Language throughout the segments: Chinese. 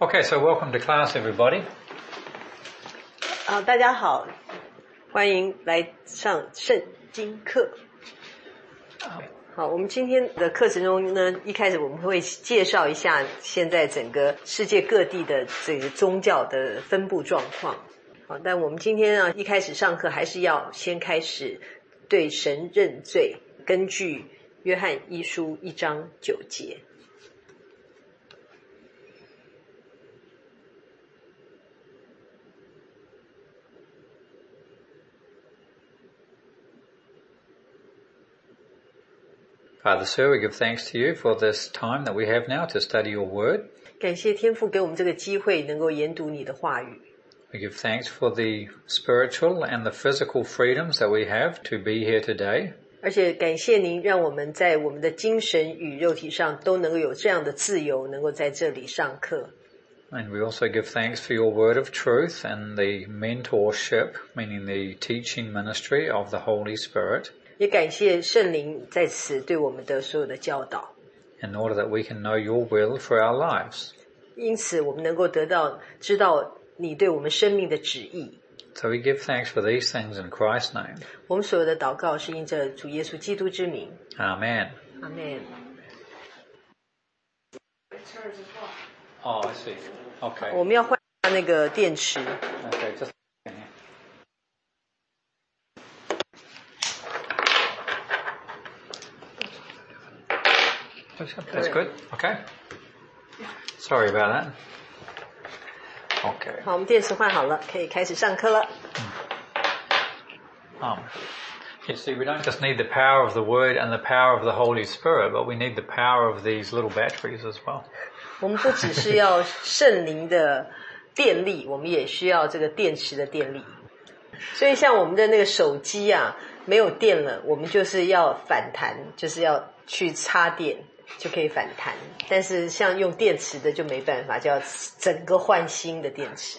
Okay, so welcome to class, everybody. 大家好，欢迎来上圣经课。好，我们今天的课程中呢，一开始我们会介绍一下现在整个世界各地的这个宗教的分布状况。好，但我们今天呢，一开始上课还是要先开始对神认罪，根据约翰一书1章9节。 Father, Sir, we give thanks to you for this time that we have now to study your word. 感谢天父给我们这个机会，能够研读你的话语。 We give thanks for the spiritual and the physical freedoms that we have to be here today. 而且感谢您，让我们在我们的精神与肉体上都能够有这样的自由，能够在这里上课。 And we also give thanks for your word of truth and the mentorship, meaning the teaching ministry of the Holy Spirit. 也感谢圣灵在此对我们的所有的教导。 In order that we can know your will for our lives. 因此我们能够知道你对我们生命的旨意。 So we give thanks for these things in Christ's name. 我们所有的祷告是因着主耶稣基督之名。 Amen. Amen. Oh, I see. Okay. 我们要换那个电池。 Okay, just That's good. Okay. Sorry about that. Okay. 好，我们电池换好了，可以开始上课了。 You see, we don't just need the power of the Word and the power of the Holy Spirit, but we need the power of these little batteries as well. 我们不只是要圣灵的电力，我们也需要这个电池的电力。所以像我们的那个手机啊，没有电了，我们就是要反弹，就是要去插电就可以反弹。但是像用电池的就没办法，就要整个换新的电池。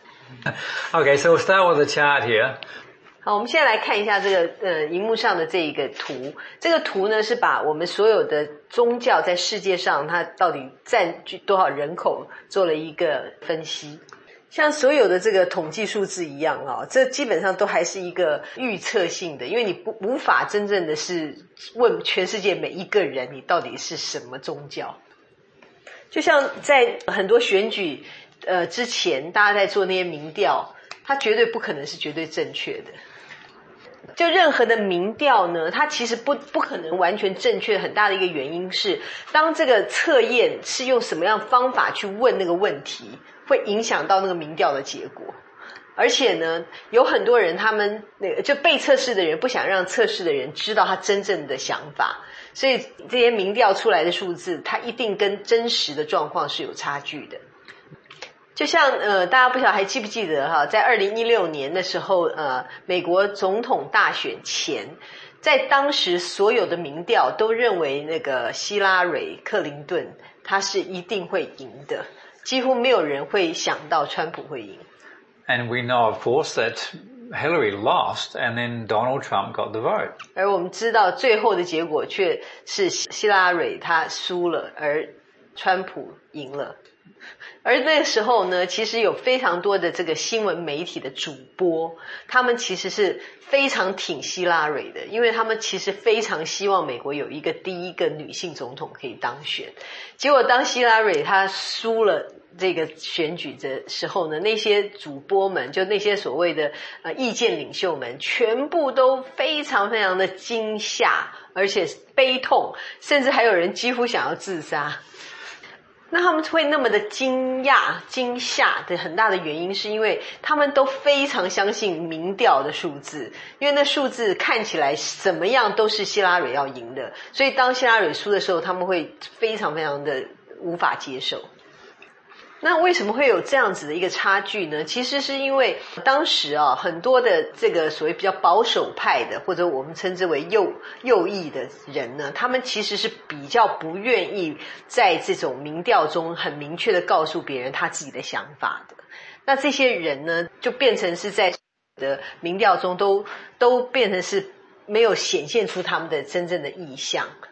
Okay, so we'll start with the chart here. 好，我们现在来看一下这个荧幕上的这一个图。这个图呢是把我们所有的宗教在世界上它到底占据多少人口做了一个分析。像所有的这个统计数字一样啊，这基本上都还是一个预测性的，因为你无法真正的是问全世界每一个人你到底是什么宗教。就像在很多选举之前，大家在做那些民调，它绝对不可能是绝对正确的。就任何的民调呢，它其实不可能完全正确，很大的一个原因是当这个测验是用什么样方法去问那个问题，会影响到那个民调的结果。而且呢，有很多人他们就被测试的人不想让测试的人知道他真正的想法，所以这些民调出来的数字它一定跟真实的状况是有差距的。就像大家不晓得还记不记得哈，在2016年的时候美国总统大选前，在当时所有的民调都认为那个希拉蕊克林顿他是一定会赢的，几乎没有人会想到川普会赢。 And we know, of course, that Hillary lost and then Donald Trump got the vote. 而我们知道最后的结果却是希拉蕊他输了，而川普赢了。而那个时候呢，其实有非常多的这个新闻媒体的主播，他们其实是非常挺希拉蕊的，因为他们其实非常希望美国有一个第一个女性总统可以当选。结果当希拉蕊她输了这个选举的时候呢，那些主播们，就那些所谓的意见领袖们，全部都非常非常的惊吓，而且悲痛，甚至还有人几乎想要自杀。那他们会那么的惊吓的很大的原因是因为他们都非常相信民调的数字，因为那数字看起来怎么样都是希拉蕊要赢的，所以当希拉蕊输的时候他们会非常非常的无法接受。那为什么会有这样子的一个差距呢？其实是因为当时很多的这个所谓比较保守派的，或者我们称之为右翼的人呢，他们其实是比较不愿意在这种民调中很明确的告诉别人他自己的想法的。那这些人呢，就变成是在的民调中都变成是没有显现出他们的真正的意向。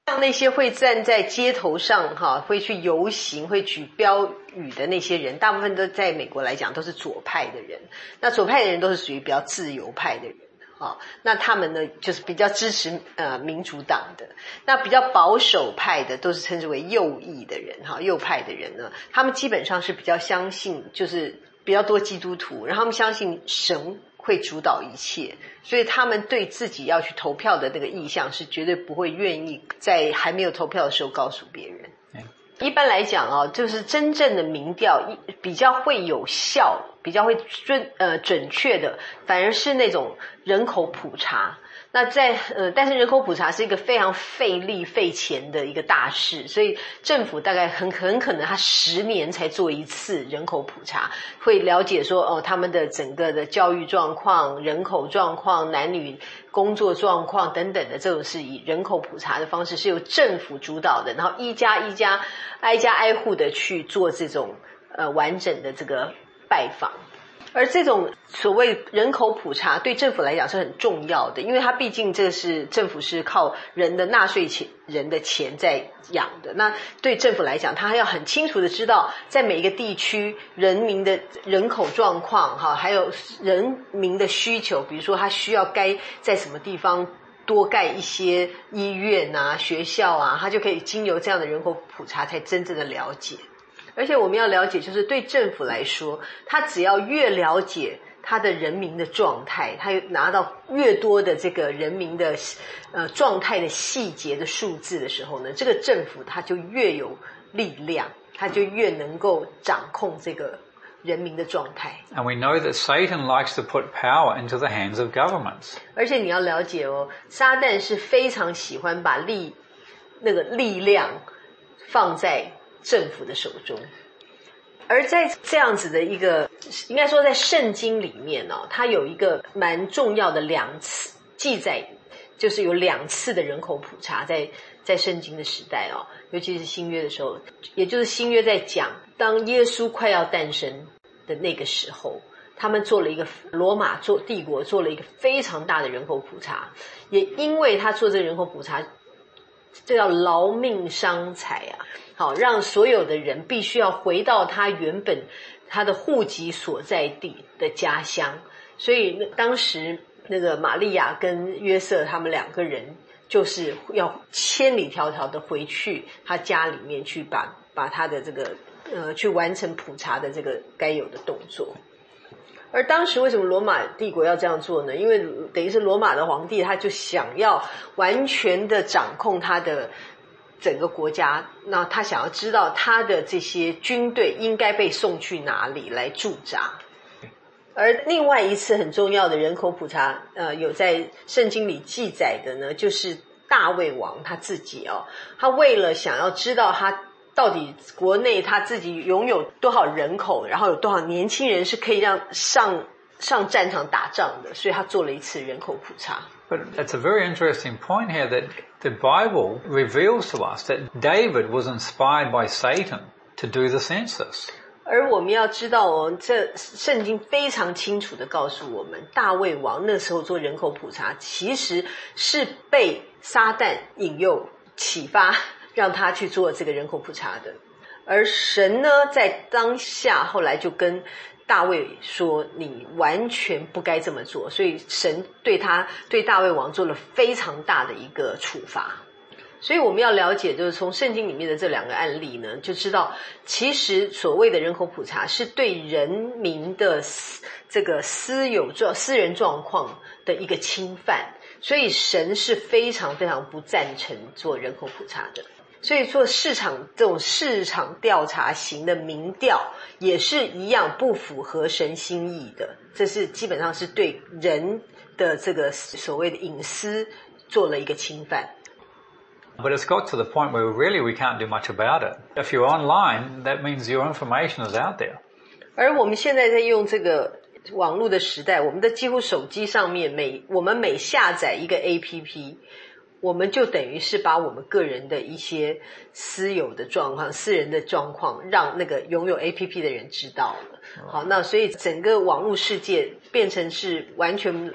像那些会站在街头上会去游行会举标语的那些人，大部分都在美国来讲都是左派的人，那左派的人都是属于比较自由派的人那他们呢就是比较支持民主党的，那比较保守派的都是称之为右翼的人右派的人呢，他们基本上是比较相信，就是比较多基督徒，然后他们相信神会主导一切，所以他们对自己要去投票的那个意向是绝对不会愿意在还没有投票的时候告诉别人。一般来讲就是真正的民调比较会有效，比较会准确的，反而是那种人口普查。那但是人口普查是一个非常费力费钱的一个大事，所以政府大概很可能他10年才做一次人口普查，会了解说他们的整个的教育状况、人口状况、男女工作状况等等的，这种是以人口普查的方式，是由政府主导的，然后一家一家挨家挨户的去做这种完整的这个拜访。而这种所谓人口普查对政府来讲是很重要的，因为它毕竟这是政府是靠人的纳税人的钱在养的，那对政府来讲他要很清楚的知道在每一个地区人民的人口状况还有人民的需求，比如说他需要该在什么地方多盖一些医院学校他就可以经由这样的人口普查才真正的了解。而且我们要了解，就是对政府来说，他只要越了解他的人民的状态，他拿到越多的这个人民的状态的细节的数字的时候呢，这个政府他就越有力量，他就越能够掌控这个人民的状态。 And we know that Satan likes to put power into the hands of governments. 而且你要了解撒旦是非常喜欢把那个力量放在政府的手中。而在这样子的一个，应该说在圣经里面它有一个蛮重要的2次记载，就是有2次的人口普查在圣经的时代尤其是新约的时候，也就是新约在讲当耶稣快要诞生的那个时候，他们做了一个罗马帝国做了一个非常大的人口普查，也因为他做这个人口普查，这叫劳命伤财好，让所有的人必须要回到他原本他的户籍所在地的家乡，所以当时那个玛利亚跟约瑟他们2个人就是要千里迢迢的回去他家里面去把他的这个去完成普查的这个该有的动作。而当时为什么罗马帝国要这样做呢？因为等于是罗马的皇帝他就想要完全的掌控他的整个国家，那他想要知道他的这些军队应该被送去哪里来驻扎。而另外一次很重要的人口普查有在圣经里记载的呢，就是大卫王他自己他为了想要知道他到底国内他自己拥有多少人口，然后有多少年轻人是可以让上战场打仗的，所以他做了一次人口普查。 But it's a very interesting point here that the Bible reveals to us that David was inspired by Satan to do the census. 而我们要知道这圣经非常清楚的告诉我们，大卫王那时候做人口普查其实是被撒旦引诱启发让他去做这个人口普查的。而神呢在当下后来就跟大卫说你完全不该这么做，所以神对大卫王做了非常大的一个处罚。所以我们要了解，就是从圣经里面的这2个案例呢，就知道其实所谓的人口普查是对人民的这个私人状况的一个侵犯，所以神是非常非常不赞成做人口普查的。所以做这种市场调查型的民调也是一样不符合神心意的，这是基本上是对人的这个所谓的隐私做了一个侵犯。 But it's got to the point where really we can't do much about it. If you're online, that means your information is out there. 而我们现在在用这个网络的时代，我们的几乎手机上面我们每下载一个 APP， 我们就等于是把我们个人的一些私人的状况让那个拥有 APP 的人知道了。好，那所以整个网络世界变成是完全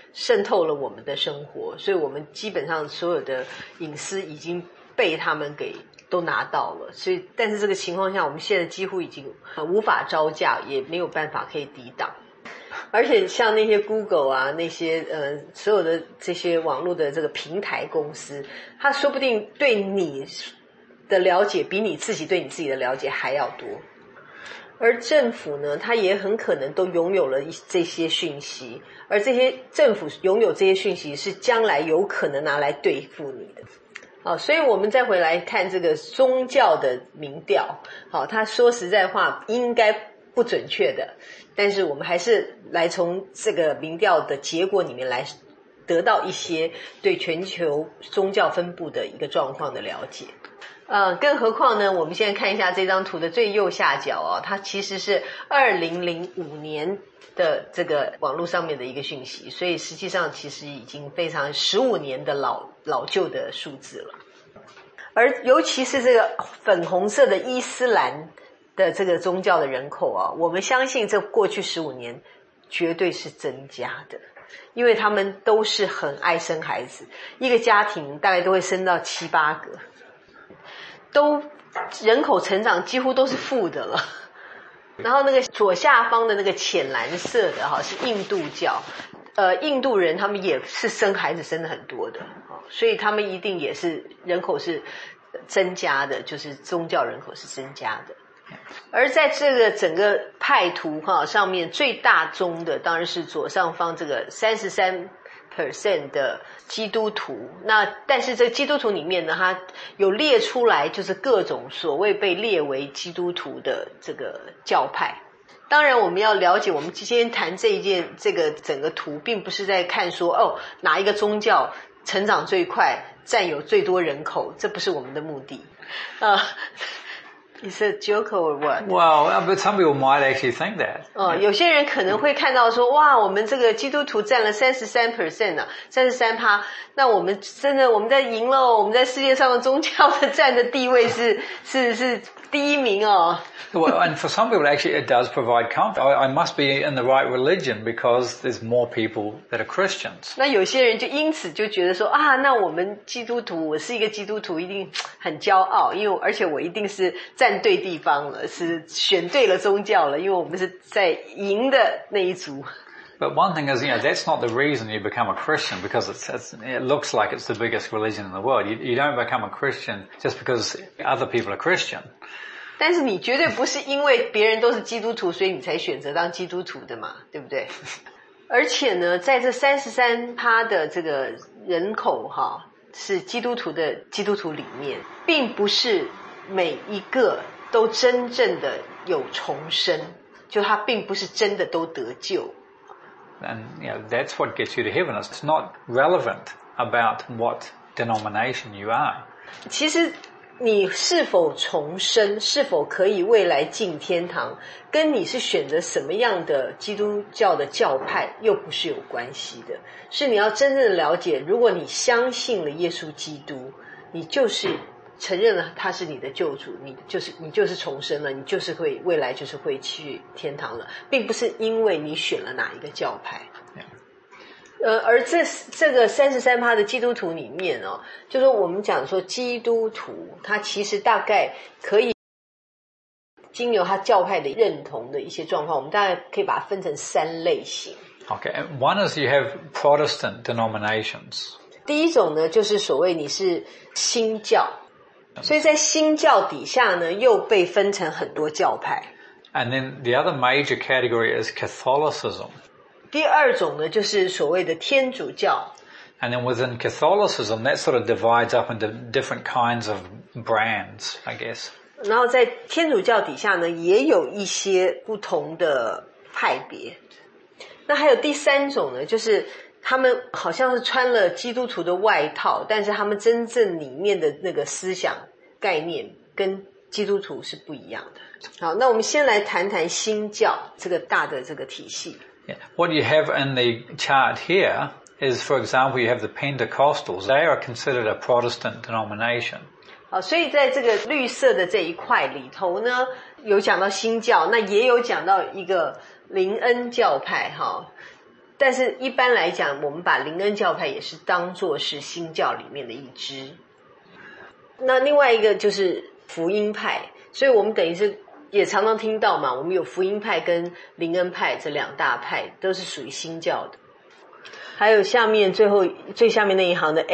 渗透了我们的生活，所以我们基本上所有的隐私已经被他们给都拿到了。所以但是这个情况下，我们现在几乎已经无法招架，也没有办法可以抵挡。而且像那些 Google 啊，那些所有的这些网络的这个平台公司，它说不定对你的了解比你自己对你自己的了解还要多。而政府呢，它也很可能都拥有了这些讯息，而这些政府拥有这些讯息是将来有可能拿来对付你的。所以我们再回来看这个宗教的民调，它说实在话应该不准确的，但是我们还是来从这个民调的结果里面来得到一些对全球宗教分布的一个状况的了解。更何况呢，我们现在看一下这张图的最右下角它其实是2005年的这个网络上面的一个讯息，所以实际上其实已经非常15年的老旧的数字了。而尤其是这个粉红色的伊斯兰的这个宗教的人口我们相信这过去15年绝对是增加的，因为他们都是很爱生孩子，一个家庭大概都会生到7、8个，都人口成长几乎都是负的了。然后那个左下方的那个浅蓝色的是印度教，印度人他们也是生孩子生的很多的，所以他们一定也是人口是增加的，就是宗教人口是增加的。而在这个整个派图上面最大宗的当然是左上方这个33% 的基督徒。那但是这基督徒里面呢，它有列出来就是各种所谓被列为基督徒的这个教派。当然我们要了解，我们今天谈这个整个图并不是在看说哪一个宗教成长最快占有最多人口，这不是我们的目的。Is it a joke or what? Well, but some people might actually think that. 有些人可能会看到说，哇，我们这个基督徒占了33% 33%，那我们真的我们在赢了，我们在世界上的宗教的占的地位是第一名 Well, and for some people actually it does provide comfort. I must be in the right religion because there's more people that are Christians. 那有些人就因此就觉得说那我们基督徒，我是一个基督徒一定很骄傲，因为而且我一定是站对地方了，是选对了宗教了，因为我们是在赢的那一组。 But one thing is, that's not the reason you become a Christian because it looks like it's the biggest religion in the world. You don't become a Christian just because other people are Christian. 但是你绝对不是因为别人都是基督徒，所以你才选择当基督徒的嘛，对不对？而且呢，在这33%的这个人口是基督徒的基督徒里面，并不是每一个都真正的有重生，就他并不是真的都得救。 And that's what gets you to heaven. It's not relevant about what denomination you are. 其实你是否重生，是否可以未来进天堂，跟你是选择什么样的基督教的教派又不是有关系的。是你要真正的了解，如果你相信了耶稣基督，你就是承认了他是你的救主，你就是重生了，你就是未来就是会去天堂了，并不是因为你选了哪一个教派。而这个33%的基督徒里面就是说我们讲说基督徒他其实大概可以经由他教派的认同的一些状况，我们大概可以把它分成3类型。 Okay, one is you have Protestant denominations. 第一种呢，就是所谓你是新教，所以在新教底下呢，又被分成很多教派。 And then the other major category is Catholicism. 第二种呢，就是所谓的天主教。 And then within Catholicism, that sort of divides up into different kinds of brands, I guess. 然后在天主教底下呢，也有一些不同的派别。那还有第三种呢，就是他们好像是穿了基督徒的外套，但是他们真正里面的那个思想概念跟基督徒是不一样的。好，那我们先来谈谈新教这个大的这个体系。 Yeah. What you have in the chart here is, for example, you have the Pentecostals. They are considered a Protestant denomination. 好，所以在这个绿色的这一块里头呢，有讲到新教，那也有讲到一个灵恩教派但是一般来讲，我们把灵恩教派也是当作是新教里面的一支。那另外一个就是福音派，所以我们等于是也常常听到嘛，我们有福音派跟灵恩派这两大派，都是属于新教的。还有下面最下面那一行的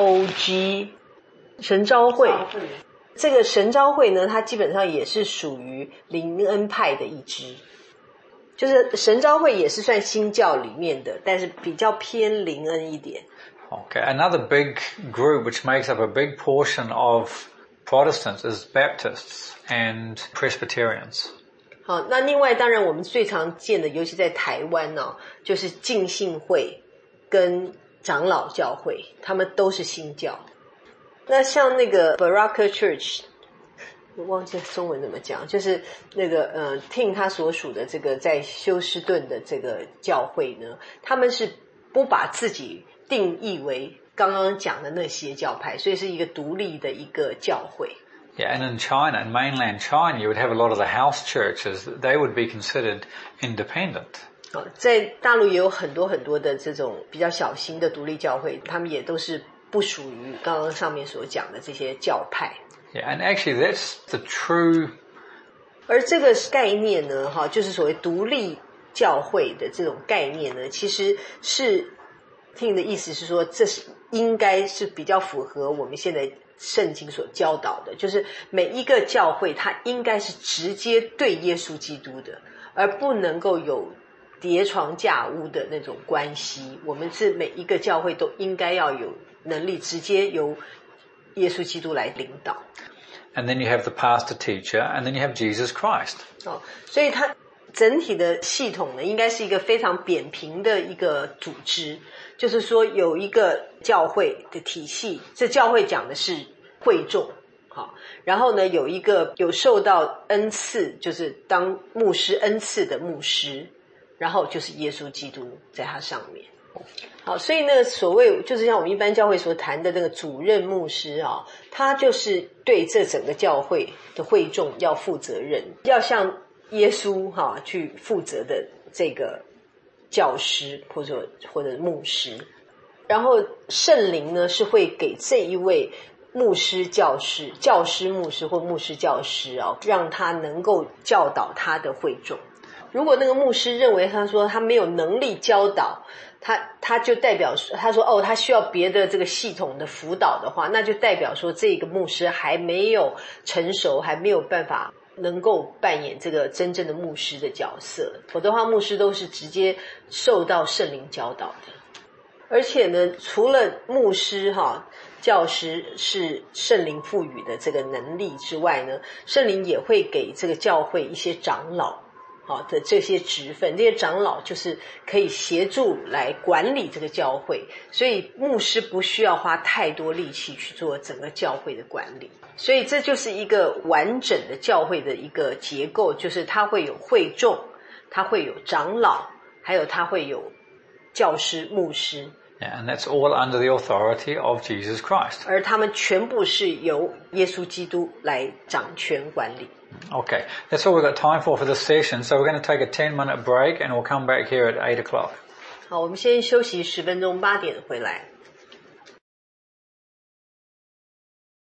AOG 神召会，这个神召会呢，它基本上也是属于灵恩派的一支。就是神召会也是算新教里面的，但是比较偏灵恩一点。 Okay, another big group which makes up a big portion of Protestants is Baptists and Presbyterians. 好，那另外当然我们最常见的，尤其在台湾哦，就是浸信会跟长老教会，他们都是新教。那像那个 Baraka Church，我忘记中文怎么讲，就是那个Tim 他所属的这个在休斯顿的这个教会呢，他们是不把自己定义为刚刚讲的那些教派，所以是一个独立的一个教会。 Yeah, and in China, in mainland China, you would have a lot of the house churches. They would be considered independent. 在大陆也有很多很多的这种比较小型的独立教会，他们也都是不属于刚刚上面所讲的这些教派。 Yeah, and actually that's the true. 而这个概念呢，就是所谓独立教会的这种概念呢，其实是听的意思是说，这是应该是比较符合我们现在圣经所教导的，就是每一个教会它应该是直接对耶稣基督的，而不能够有叠床架屋的那种关系。我们是每一个教会都应该要有能力直接由耶稣基督来领导。 And then you have the pastor teacher, and then you have Jesus Christ. 所以它整体的系统呢，应该是一个非常扁平的一个组织，就是说有一个教会的体系，这教会讲的是会众，然后呢有一个有受到恩赐，就是当牧师恩赐的牧师，然后就是耶稣基督在他上面。好，所以那个所谓就是像我们一般教会所谈的那个主任牧师他就是对这整个教会的会众要负责任，要像耶稣去负责的这个教师或者牧师。然后圣灵呢是会给这一位牧师教师牧师或牧师教师让他能够教导他的会众。如果那个牧师认为他说他没有能力教导，他就代表他说他需要别的这个系统的辅导的话，那就代表说这个牧师还没有成熟，还没有办法能够扮演这个真正的牧师的角色。否则的话，牧师都是直接受到圣灵教导的。而且呢，除了牧师教师是圣灵赋予的这个能力之外呢，圣灵也会给这个教会一些长老的这些职分，这些长老就是可以协助来管理这个教会，所以牧师不需要花太多力气去做整个教会的管理。所以这就是一个完整的教会的一个结构，就是它会有会众，它会有长老，还有它会有教师牧师。 Yeah, and that's all under the authority of Jesus Christ. 而他们全部是由耶稣基督来掌权管理。 Okay, that's all we've got time for this session. So we're going to take a 10-minute break and we'll come back here at 8 o'clock. 好，我们先休息10分钟，8点回来。